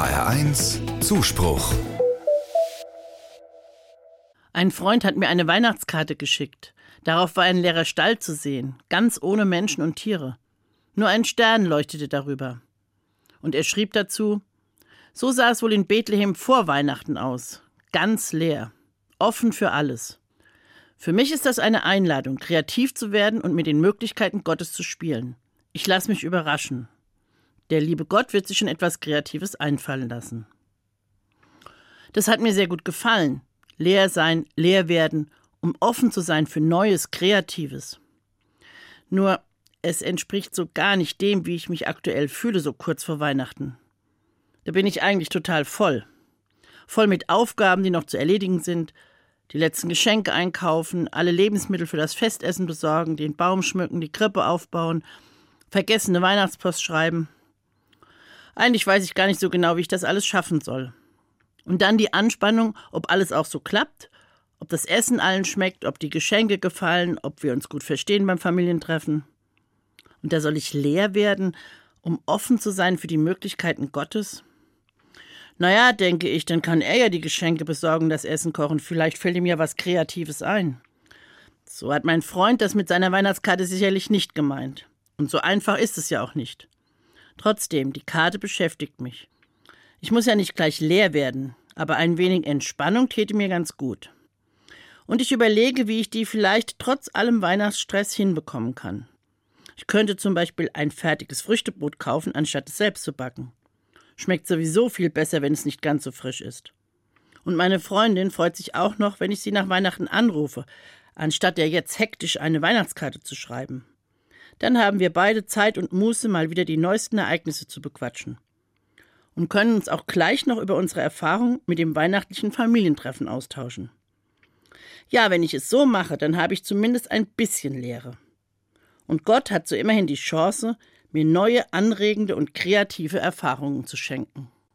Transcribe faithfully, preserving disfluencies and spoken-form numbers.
H R eins Zuspruch. Ein Freund hat mir eine Weihnachtskarte geschickt. Darauf war ein leerer Stall zu sehen, ganz ohne Menschen und Tiere. Nur ein Stern leuchtete darüber. Und er schrieb dazu: So sah es wohl in Bethlehem vor Weihnachten aus. Ganz leer. Offen für alles. Für mich ist das eine Einladung, kreativ zu werden und mit den Möglichkeiten Gottes zu spielen. Ich lasse mich überraschen. Der liebe Gott wird sich schon etwas Kreatives einfallen lassen. Das hat mir sehr gut gefallen. Leer sein, leer werden, um offen zu sein für Neues, Kreatives. Nur, es entspricht so gar nicht dem, wie ich mich aktuell fühle, so kurz vor Weihnachten. Da bin ich eigentlich total voll. Voll mit Aufgaben, die noch zu erledigen sind, die letzten Geschenke einkaufen, alle Lebensmittel für das Festessen besorgen, den Baum schmücken, die Krippe aufbauen, vergessene Weihnachtspost schreiben. Eigentlich weiß ich gar nicht so genau, wie ich das alles schaffen soll. Und dann die Anspannung, ob alles auch so klappt, ob das Essen allen schmeckt, ob die Geschenke gefallen, ob wir uns gut verstehen beim Familientreffen. Und da soll ich leer werden, um offen zu sein für die Möglichkeiten Gottes? Naja, denke ich, dann kann er ja die Geschenke besorgen, das Essen kochen. Vielleicht fällt ihm ja was Kreatives ein. So hat mein Freund das mit seiner Weihnachtskarte sicherlich nicht gemeint. Und so einfach ist es ja auch nicht. Trotzdem, die Karte beschäftigt mich. Ich muss ja nicht gleich leer werden, aber ein wenig Entspannung täte mir ganz gut. Und ich überlege, wie ich die vielleicht trotz allem Weihnachtsstress hinbekommen kann. Ich könnte zum Beispiel ein fertiges Früchtebrot kaufen, anstatt es selbst zu backen. Schmeckt sowieso viel besser, wenn es nicht ganz so frisch ist. Und meine Freundin freut sich auch noch, wenn ich sie nach Weihnachten anrufe, anstatt ihr jetzt hektisch eine Weihnachtskarte zu schreiben. Dann haben wir beide Zeit und Muße, mal wieder die neuesten Ereignisse zu bequatschen. Und können uns auch gleich noch über unsere Erfahrung mit dem weihnachtlichen Familientreffen austauschen. Ja, wenn ich es so mache, dann habe ich zumindest ein bisschen Leere. Und Gott hat so immerhin die Chance, mir neue, anregende und kreative Erfahrungen zu schenken.